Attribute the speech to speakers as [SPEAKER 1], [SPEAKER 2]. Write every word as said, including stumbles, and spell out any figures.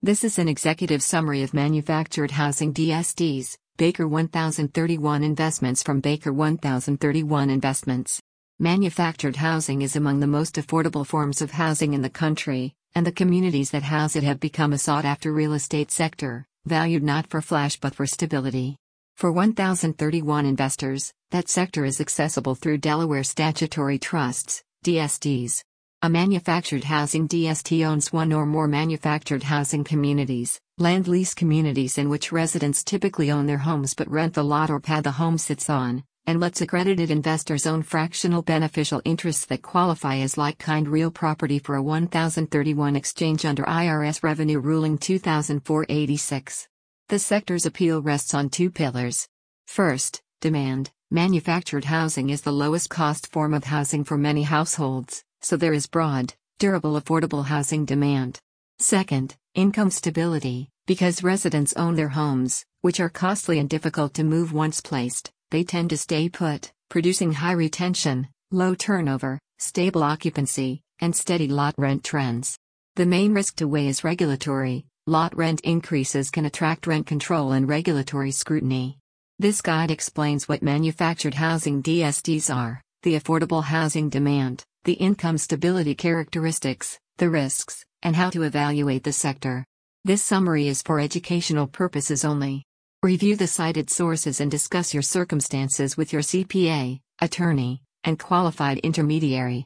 [SPEAKER 1] This is an executive summary of manufactured housing D S Ds, Baker one thousand thirty-one Investments from Baker one thousand thirty-one Investments. Manufactured housing is among the most affordable forms of housing in the country, and the communities that house it have become a sought-after real estate sector, valued not for flash but for stability. For one thousand thirty-one investors, that sector is accessible through Delaware statutory trusts, D S Ds. A manufactured housing D S T owns one or more manufactured housing communities, land lease communities in which residents typically own their homes but rent the lot or pad the home sits on, and lets accredited investors own fractional beneficial interests that qualify as like-kind real property for a one thousand thirty-one exchange under I R S Revenue Ruling two thousand four eighty-six. The sector's appeal rests on two pillars. First, demand. Manufactured housing is the lowest cost form of housing for many households, so there is broad, durable affordable housing demand. Second, income stability. Because residents own their homes, which are costly and difficult to move once placed, they tend to stay put, producing high retention, low turnover, stable occupancy, and steady lot rent trends. The main risk to weigh is regulatory. Lot rent increases can attract rent control and regulatory scrutiny. This guide explains what manufactured housing D S Ds are, the affordable housing demand, the income stability characteristics, the risks, and how to evaluate the sector. This summary is for educational purposes only. Review the cited sources and discuss your circumstances with your C P A, attorney, and qualified intermediary.